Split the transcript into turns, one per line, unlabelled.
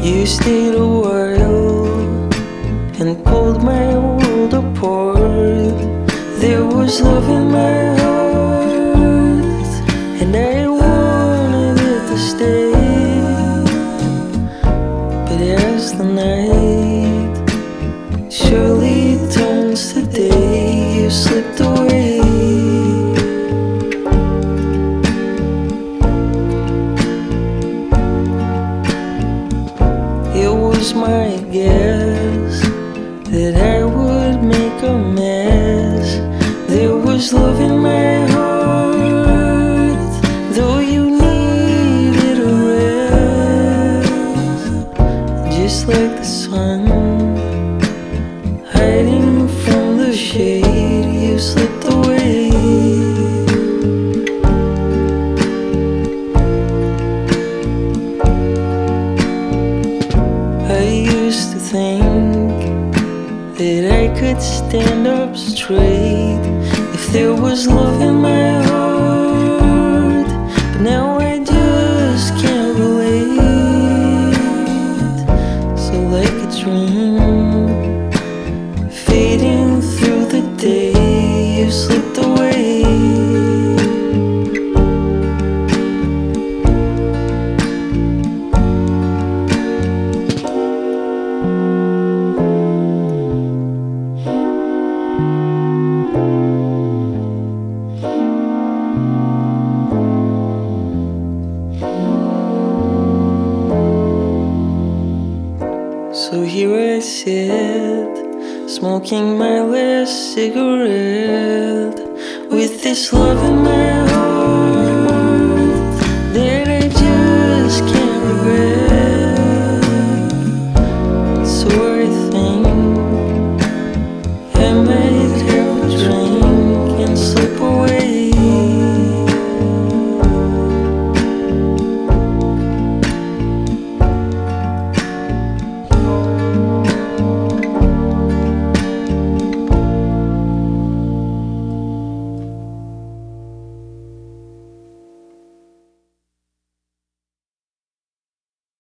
You stayed a while and pulled my world apart. There was love in my heart, and I wanted it to stay. But as the night surely turns to day, you slipped away. It was my guess that I would make a mess. There was love in my heart, though you needed a rest. Just like the sun hiding from the shade, you slipped away. I used to think that I could stand up straight if there was love in my heart, but now I just can't relate. So like a dream fading through the day, you slipped away. So here I sit, smoking my last cigarette, with this love in my heart.